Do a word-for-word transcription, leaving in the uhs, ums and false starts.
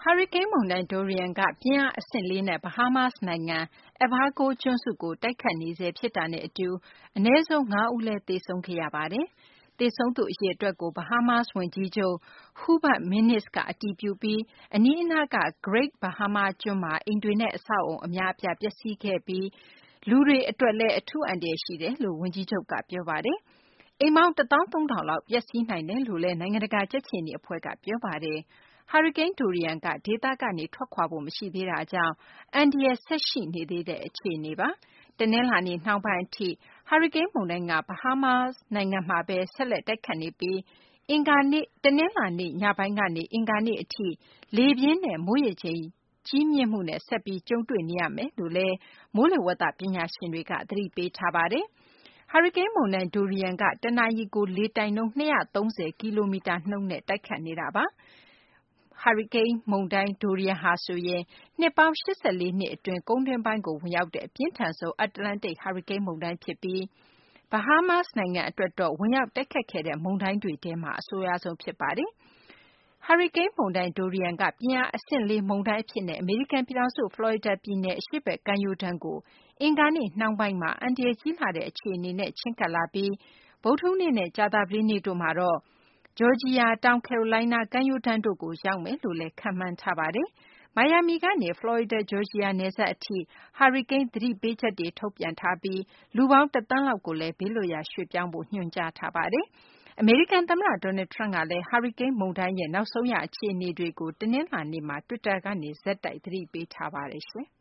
ဟာရီကိန်းမုန်တိုင်း Dorian က ပြင်းအားအဆင့် ၄ နဲ့ Bahamas နိုင်ငံ Abaco ကျွန်းစုကို တိုက်ခတ်နေဆဲ ဖြစ်တာနဲ့ အတူ အနည်းဆုံး ၅ ဦးလည်း သေဆုံးခဲ့ရပါတယ်။ သေဆုံးသူ အရေအတွက်ကို Bahamas ဝန်ကြီးချုပ် Hubert Minnis က အတည်ပြုပြီး အနီးအနားက Great Bahama ကျွန်းမှာ အိမ်တွေနဲ့ အဆောက်အအုံ အများအပြား ပျက်စီးခဲ့ပြီး လူတွေ အတွက်လည်း အထူးအန္တရာယ် ရှိတယ်လို့ ဝန်ကြီးချုပ်က ပြောပါတယ်။ အိမ်ပေါင်း ၁၃,၀၀၀ လောက် ပျက်စီးနိုင်တယ်လို့လည်း နိုင်ငံတကာ ကြက်ခြေနီ အဖွဲ့က ပြောပါတယ်။ ဟာရီကိန်း Dorian က ဒေသကနေ ထွက်ခွာဖို့ မရှိသေးတာကြောင့် အန္တရာယ် ဆက်ရှိနေသေးတဲ့ အခြေအနေပါ။ တနလာၤနေ့ နှောင်းပိုင်း အထိ ဟာရီကိန်း မုန်တိုင်းက Bahamas နိုင်ငံမှာဘဲ ဆက်လက် တိုက်ခတ်နေပြီး တနလာၤနေ့ ညပိုင်းကနေ အင်္ဂါနေ့ အထိ လေပြင်းနဲ့ မိုးရေချိန် ကြီးမြင့်မှုနဲ့ ဆက်ပြီး ကြုံတွေ့နေရမယ်လို့လည်း မိုးလေဝသ ပညာရှင်တွေက သတိပေးထားပါတယ်။ ဟာရီကိန်း မုန်တိုင်း Dorian က တနာရီကို လေတိုက်နှုန်း ၂၃၀ ကီလိုမီတာနှုန်းနဲ့ တိုက်ခတ်နေတာပါ။ ဟာရီကိန်း မုန်တိုင်း Dorian ဟာဆိုရင် နှစ်ပေါင်း ၈၄ နှစ် အတွင်း ကုန်းတွင်းပိုင်းကို ဝင်ရောက်တဲ့ အပြင်းထန်ဆုံး အတ္တလန္တိတ် ဟာရီကိန်း မုန်တိုင်း ဖြစ်ပြီး Bahamas နိုင်ငံ အတွက်တော့ ဝင်ရောက် တိုက်ခတ်ခဲ့တဲ့ မုန်တိုင်းတွေထဲမှာ အဆိုးရွားဆုံး ဖြစ်ပါတယ်။ ဟာရီကိန်း မုန်တိုင်း Dorian က ပြင်းအား အဆင့် ၄ မုန်တိုင်း အဖြစ်နဲ့ အမေရိကန် ပြည်ထောင်စု ဖလော်ရီဒါ ပြည်နယ် အရှေ့ဘက် ကမ်းရိုးတန်းကို အင်္ဂါနေ့ နှောင်းပိုင်းမှာ အန္တရာယ်ကြီးလှတဲ့ အခြေအနေနဲ့ ချဉ်းကပ်လာပြီး ဗုဒ္ဓဟူးနေ့နဲ့ ကြာသပတေးနေ့တို့မှာတော့ ဂျော်ဂျီယာ၊ တောင်ကယ်ရိုလိုင်းနား ကမ်းရိုးတန်းတို့ကို ရောက်မယ်လို့လည်း ခန့်မှန်းထားပါတယ်။ မိုင်ယာမီကနေ ဖလော်ရီဒါ - ဂျော်ဂျီယာ နယ်စပ် အထိ ဟာရီကိန်း သတိပေးချက်တွေ ထုတ်ပြန်ထားပြီး လူပေါင်း ၁ သန်းလောက်ကိုလည်း ဘေးလွတ်ရာ ရွှေ့ပြောင်းဖို့ ညွှန်ကြားထားပါတယ်။ အမေရိကန် သမ္မတ Donald Trump ကလည်း ဟာရီကိန်း မုန်တိုင်းရဲ့ နောက်ဆုံး အခြေအနေတွေကို တနလာၤနေ့မှာ တွစ်တာကနေ ဆက်တိုက် သတိပေးထားပါတယ်။